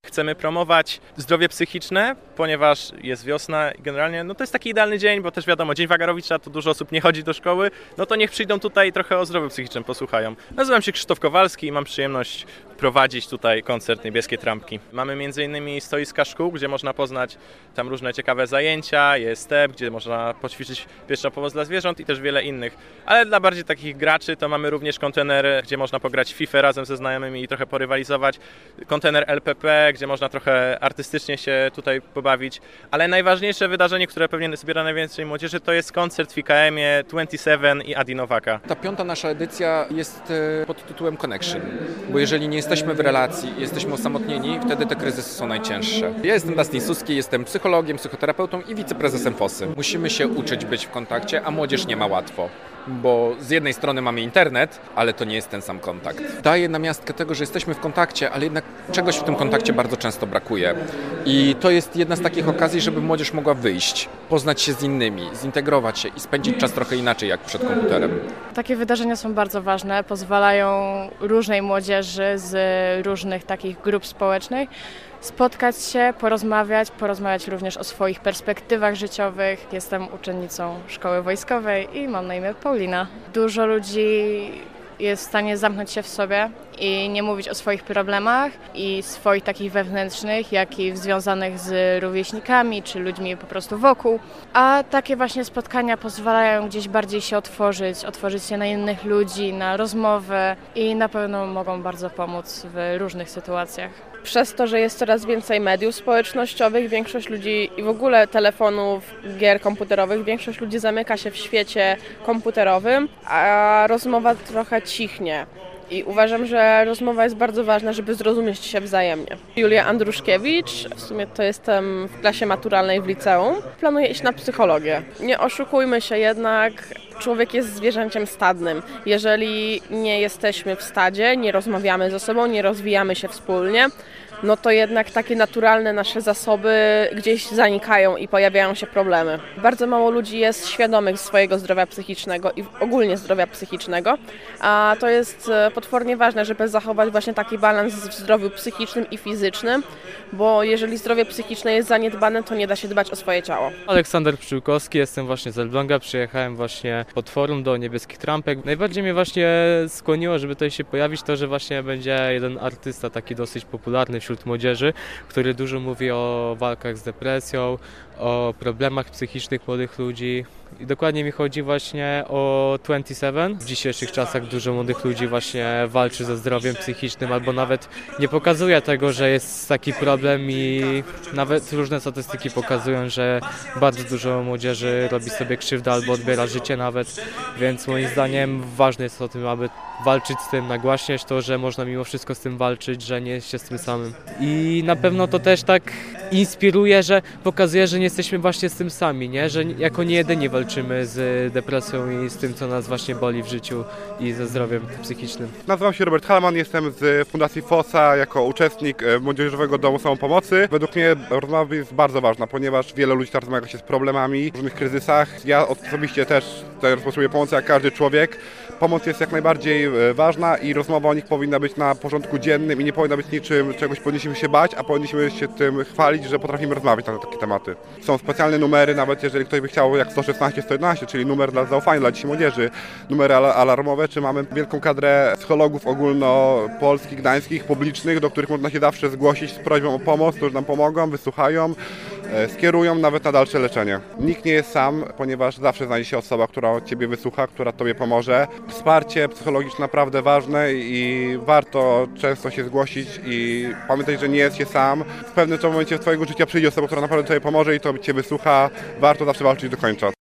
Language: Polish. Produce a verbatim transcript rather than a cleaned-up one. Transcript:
Chcemy promować zdrowie psychiczne, ponieważ jest wiosna i generalnie no to jest taki idealny dzień, bo też wiadomo, Dzień Wagarowicza, to dużo osób nie chodzi do szkoły, no to niech przyjdą tutaj i trochę o zdrowiu psychicznym posłuchają. Nazywam się Krzysztof Kowalski i mam przyjemność prowadzić tutaj koncert Niebieskie Trampki. Mamy między innymi stoiska szkół, gdzie można poznać tam różne ciekawe zajęcia, jest step, gdzie można poćwiczyć pierwszą pomoc dla zwierząt i też wiele innych. Ale dla bardziej takich graczy to mamy również kontener, gdzie można pograć w FIFA razem ze znajomymi i trochę porywalizować. Kontener L P P, gdzie można trochę artystycznie się tutaj pobawić. Ale najważniejsze wydarzenie, które pewnie zbiera najwięcej młodzieży, to jest koncert w I K M-ie dwadzieścia siedem i Adi Nowaka. Ta piąta nasza edycja jest pod tytułem Connection, bo jeżeli nie jesteśmy w relacji, jesteśmy osamotnieni, wtedy te kryzysy są najcięższe. Ja jestem Dustin Suski, jestem psychologiem, psychoterapeutą i wiceprezesem Fosy. Musimy się uczyć być w kontakcie, a młodzież nie ma łatwo, bo z jednej strony mamy internet, ale to nie jest ten sam kontakt. Daje namiastkę tego, że jesteśmy w kontakcie, ale jednak czegoś w tym kontakcie bardzo często brakuje. I to jest jedna z takich okazji, żeby młodzież mogła wyjść, poznać się z innymi, zintegrować się i spędzić czas trochę inaczej jak przed komputerem. Takie wydarzenia są bardzo ważne, pozwalają różnej młodzieży z różnych takich grup społecznych spotkać się, porozmawiać, porozmawiać również o swoich perspektywach życiowych. Jestem uczennicą szkoły wojskowej i mam na imię Paulina. Dużo ludzi jest w stanie zamknąć się w sobie i nie mówić o swoich problemach i swoich takich wewnętrznych, jak i związanych z rówieśnikami czy ludźmi po prostu wokół. A takie właśnie spotkania pozwalają gdzieś bardziej się otworzyć, otworzyć się na innych ludzi, na rozmowę i na pewno mogą bardzo pomóc w różnych sytuacjach. Przez to, że jest coraz więcej mediów społecznościowych, większość ludzi i w ogóle telefonów, gier komputerowych, większość ludzi zamyka się w świecie komputerowym, a rozmowa trochę cichnie. I uważam, że rozmowa jest bardzo ważna, żeby zrozumieć się wzajemnie. Julia Andruszkiewicz, w sumie to jestem w klasie maturalnej w liceum, planuję iść na psychologię. Nie oszukujmy się jednak, człowiek jest zwierzęciem stadnym. Jeżeli nie jesteśmy w stadzie, nie rozmawiamy ze sobą, nie rozwijamy się wspólnie, no to jednak takie naturalne nasze zasoby gdzieś zanikają i pojawiają się problemy. Bardzo mało ludzi jest świadomych swojego zdrowia psychicznego i ogólnie zdrowia psychicznego, a to jest potwornie ważne, żeby zachować właśnie taki balans w zdrowiu psychicznym i fizycznym, bo jeżeli zdrowie psychiczne jest zaniedbane, to nie da się dbać o swoje ciało. Aleksander Pszczółkowski, jestem właśnie z Elbląga, przyjechałem właśnie pod forum do Niebieskich Trampek. Najbardziej mnie właśnie skłoniło, żeby tutaj się pojawić to, że właśnie będzie jeden artysta taki dosyć popularny wśród młodzieży, który dużo mówi o walkach z depresją, o problemach psychicznych młodych ludzi. I dokładnie mi chodzi właśnie o dwadzieścia siedem. W dzisiejszych czasach dużo młodych ludzi właśnie walczy ze zdrowiem psychicznym albo nawet nie pokazuje tego, że jest taki problem i nawet różne statystyki pokazują, że bardzo dużo młodzieży robi sobie krzywdę albo odbiera życie nawet, więc moim zdaniem ważne jest o tym, aby walczyć z tym, nagłaśniać to, że można mimo wszystko z tym walczyć, że nie jest się z tym samym. I na pewno to też tak inspiruje, że pokazuje, że nie jesteśmy właśnie z tym sami, nie? Że jako nie jedyni walczymy z depresją i z tym, co nas właśnie boli w życiu i ze zdrowiem psychicznym. Nazywam się Robert Halman, jestem z Fundacji Fosa jako uczestnik Młodzieżowego Domu Samopomocy. Według mnie rozmowa jest bardzo ważna, ponieważ wiele ludzi teraz zmaga się z problemami, w różnych kryzysach. Ja osobiście też teraz potrzebuję pomocy jak każdy człowiek. Pomoc jest jak najbardziej ważna i rozmowa o nich powinna być na porządku dziennym i nie powinna być niczym, czegoś powinniśmy się bać, a powinniśmy się tym chwalić, że potrafimy rozmawiać na takie tematy. Są specjalne numery, nawet jeżeli ktoś by chciał, jak sto szesnaście sto jedenaście, czyli numer dla zaufania dla dzieci i młodzieży, numery alarmowe, czy mamy wielką kadrę psychologów ogólnopolskich, gdańskich, publicznych, do których można się zawsze zgłosić z prośbą o pomoc, którzy nam pomogą, wysłuchają, skierują nawet na dalsze leczenie. Nikt nie jest sam, ponieważ zawsze znajdzie się osoba, która Ciebie wysłucha, która Tobie pomoże. Wsparcie psychologiczne naprawdę ważne i warto często się zgłosić i pamiętać, że nie jest się sam. W pewnym momencie Twojego życia przyjdzie osoba, która naprawdę Tobie pomoże i to Cię wysłucha. Warto zawsze walczyć do końca.